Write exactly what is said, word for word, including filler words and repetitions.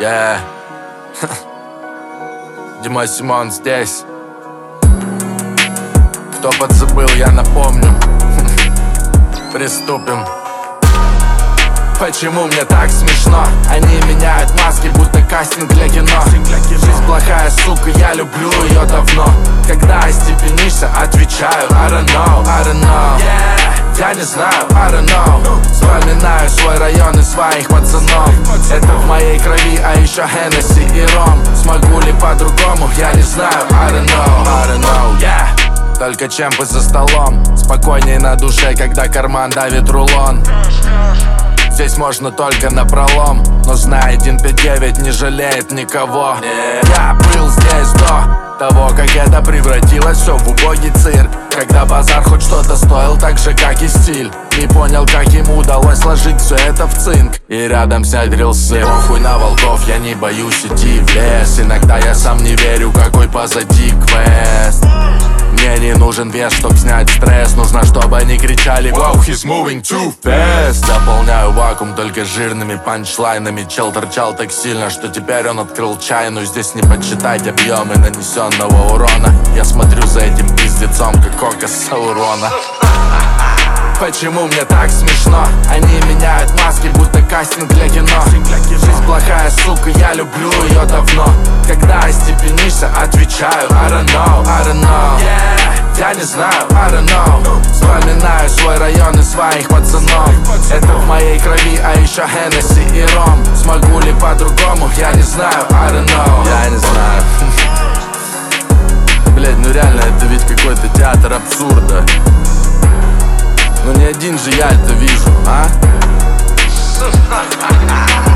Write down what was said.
Yeah. Дима Симон здесь. Кто подзабыл, я напомню. Приступим. Почему мне так смешно? Они меняют маски, будто кастинг для кино. Жизнь плохая, сука, я люблю ее давно. Когда остепенишься, отвечаю I don't know, I don't know. Yeah. Я не знаю, I don't know. Вспоминаю свой район и своих пацанов. Это в моей крови, а еще Хеннесси и ром. Смогу ли по-другому, я не знаю, I don't know, I don't know. Yeah. Только чемпы за столом. Спокойней на душе, когда карман давит рулон. Здесь можно только напролом, но знай, один пять девять не жалеет никого. Я был здесь до того, как это превратилось все в убогий цирк. Когда базар хоть что-то стоил так же, как и стиль. Не понял, как ему удалось сложить все это в цинк. И рядом снять рилсы. Похуй на волков, я не боюсь идти в лес. Иногда я сам не верю, какой позади квест. Мне не нужен вес, чтоб снять стресс. Нужно, чтобы они кричали wow, he's moving too fast. Заполняю вакуум только жирными панчлайнами. Чел торчал так сильно, что теперь он открыл чайную. Здесь не подсчитать объемы нанесенного урона. Я смотрю за этим пиздецом, как око Саурона. Почему мне так смешно? Они меняют маски, будто кастинг для кино. Жизнь плохая, сука, я люблю ее давно. Когда остепенишься, отвечаю I don't know, I don't know. Yeah. Я не знаю, I don't know. Вспоминаю свой район и своих пацанов. Это в моей крови, а еще Хеннесси и ром. Смогу ли по-другому, я не знаю, I don't know. Я не знаю. Блять, ну реально, это ведь какой-то театр абсурда. Но не один же я это вижу, а?